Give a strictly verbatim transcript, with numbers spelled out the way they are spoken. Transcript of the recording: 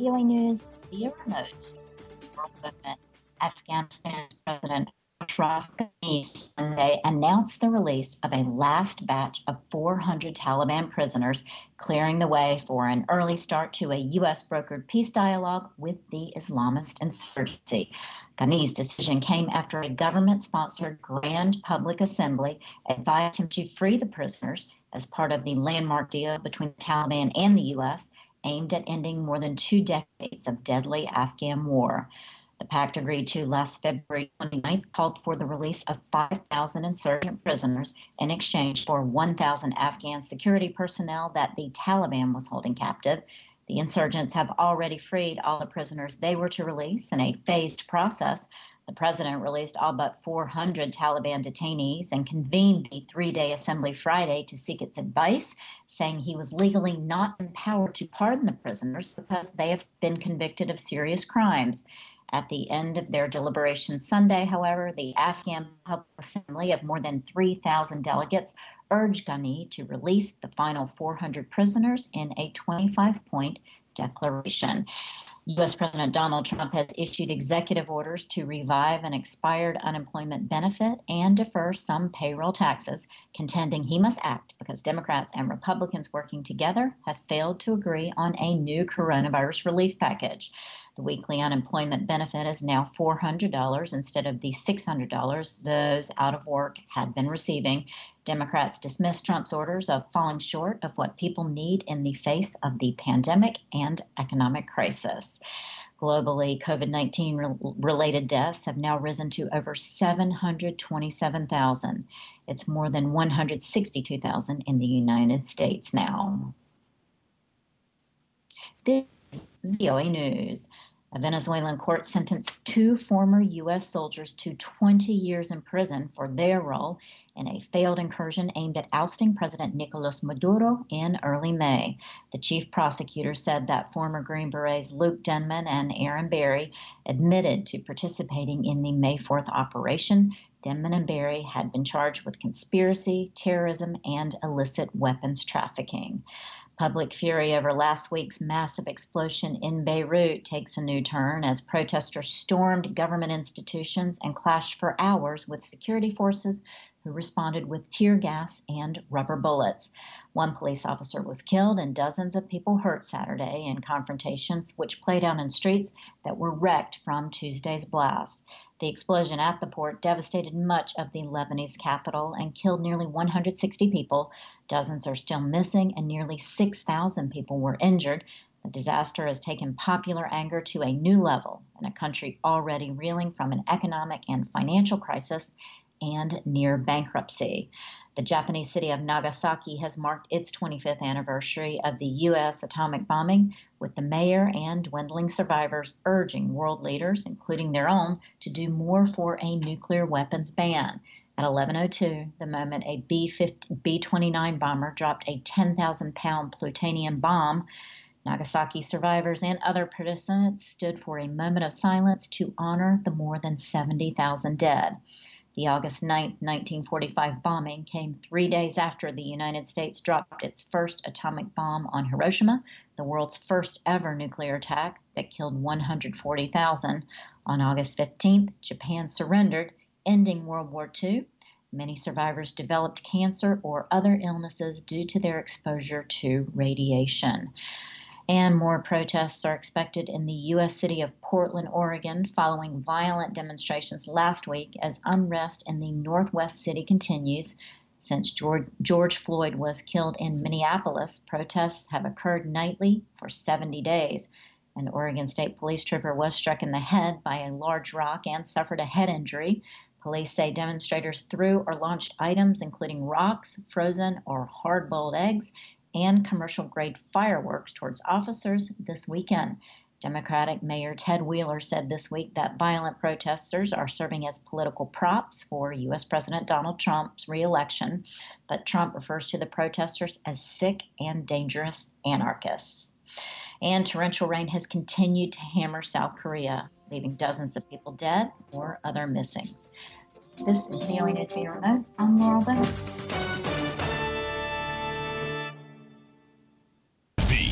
V O A News via remote. Afghanistan's President Ashraf Ghani Sunday announced the release of a last batch of four hundred Taliban prisoners, clearing the way for an early start to a U S-brokered peace dialogue with the Islamist insurgency. Ghani's decision came after a government-sponsored Grand Public Assembly advised him to free the prisoners as part of the landmark deal between the Taliban and the U S, aimed at ending more than two decades of deadly Afghan war. The pact agreed to last February twenty-ninth called for the release of five thousand insurgent prisoners in exchange for one thousand Afghan security personnel that the Taliban was holding captive. The insurgents have already freed all the prisoners they were to release in a phased process. The president released all but four hundred Taliban detainees and convened the three-day assembly Friday to seek its advice, saying he was legally not empowered to pardon the prisoners because they have been convicted of serious crimes. At the end of their deliberations Sunday, however, the Afghan Public Assembly of more than three thousand delegates urged Ghani to release the final four hundred prisoners in a twenty-five point declaration. U S President Donald Trump has issued executive orders to revive an expired unemployment benefit and defer some payroll taxes, contending he must act because Democrats and Republicans working together have failed to agree on a new coronavirus relief package. The weekly unemployment benefit is now four hundred dollars instead of the six hundred dollars those out of work had been receiving. Democrats dismissed Trump's orders of falling short of what people need in the face of the pandemic and economic crisis. Globally, COVID nineteen re- related deaths have now risen to over seven hundred twenty-seven thousand. It's more than one hundred sixty-two thousand in the United States now. This is V O A News. A Venezuelan court sentenced two former U S soldiers to twenty years in prison for their role in a failed incursion aimed at ousting President Nicolas Maduro in early May. The chief prosecutor said that former Green Berets Luke Denman and Aaron Berry admitted to participating in the May fourth operation. Denman and Berry had been charged with conspiracy, terrorism, and illicit weapons trafficking. Public fury over last week's massive explosion in Beirut takes a new turn as protesters stormed government institutions and clashed for hours with security forces who responded with tear gas and rubber bullets. One police officer was killed and dozens of people hurt Saturday in confrontations which played out in streets that were wrecked from Tuesday's blast. The explosion at the port devastated much of the Lebanese capital and killed nearly one hundred sixty people. Dozens are still missing and nearly six thousand people were injured. The disaster has taken popular anger to a new level in a country already reeling from an economic and financial crisis and near bankruptcy. The Japanese city of Nagasaki has marked its twenty-fifth anniversary of the U S atomic bombing, with the mayor and dwindling survivors urging world leaders, including their own, to do more for a nuclear weapons ban. At eleven oh two, the moment a B twenty-nine bomber dropped a ten thousand pound plutonium bomb, Nagasaki survivors and other participants stood for a moment of silence to honor the more than seventy thousand dead. The August ninth, nineteen forty-five bombing came three days after the United States dropped its first atomic bomb on Hiroshima, the world's first ever nuclear attack that killed one hundred forty thousand. On August fifteenth, Japan surrendered, ending World War Two. Many survivors developed cancer or other illnesses due to their exposure to radiation. And more protests are expected in the U S city of Portland, Oregon, following violent demonstrations last week as unrest in the Northwest city continues. Since George, George Floyd was killed in Minneapolis, protests have occurred nightly for seventy days. An Oregon State police trooper was struck in the head by a large rock and suffered a head injury. Police say demonstrators threw or launched items including rocks, frozen or hard-boiled eggs, and commercial-grade fireworks towards officers this weekend. Democratic Mayor Ted Wheeler said this week that violent protesters are serving as political props for U S President Donald Trump's re-election, but Trump refers to the protesters as sick and dangerous anarchists. And torrential rain has continued to hammer South Korea, leaving dozens of people dead or other missings. This is V O A News Remote. I'm Laurel Bennett.